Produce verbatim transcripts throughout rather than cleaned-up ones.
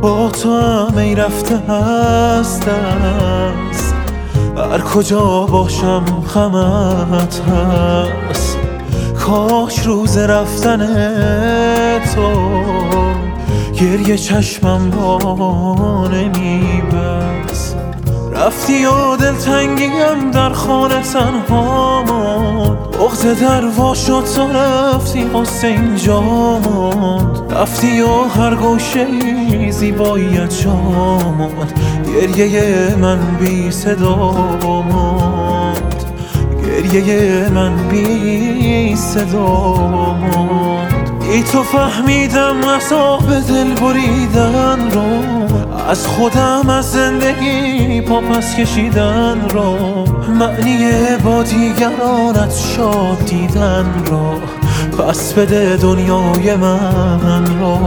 با تو هم ای رفته هست است، هر کجا باشم غمت هست. کاش روز رفتن تو گریه چشمم را نمیبست. رفتی و دلتنگیم در خانه تنها ماند، بغض در وا شد تو رفتی غصه اینجا ماند. رفتی و هر گوشه‌ای زیباییت جا ماند، گریه من بی صدا ماند، گریه من بی صدا ماند. ای تو فهمیدم عذاب دل بریدن رو، از خودم از زندگی پا پس کشیدن رو، معنی با دیگرانت شاد دیدن رو. پس بده دنیای من رو،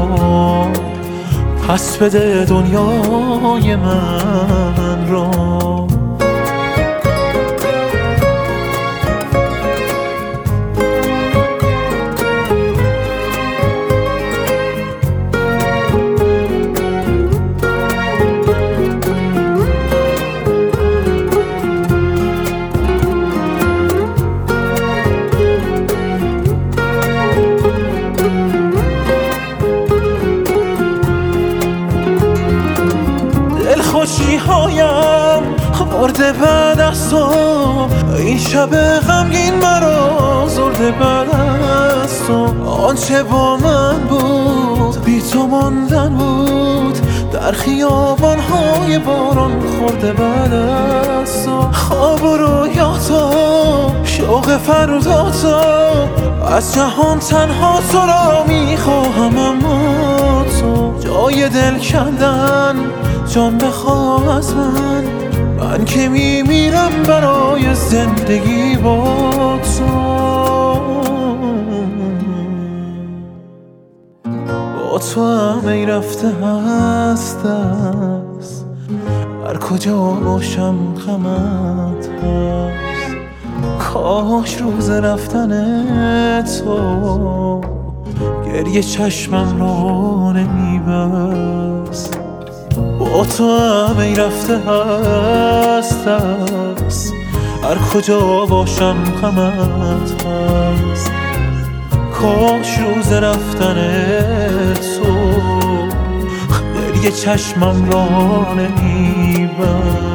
پس بده دنیای من رو. خوشی هایم مرده بعد از تو، این شب غمگین مرا زرده بعد از تو. آنچه با من بود بی تو ماندن بود، در خیابان های باران خورده بعد از تو. خواب و رویاتا شوق فرداتا، از جهان تنها تو را میخواهم اما تو. جای دل کندن جان بخواه از من، من که میمیرم برای زندگی با تو. با تو هم ای رفته هست است، هر کجا باشم غمت هست. کاش روز رفتن تو گریه چشمم را نمیبست. با تو هم ای رفته هست است، هر کجا باشم غمت هست. کاش روز رفتن تو گریه چشمم را نمیبست.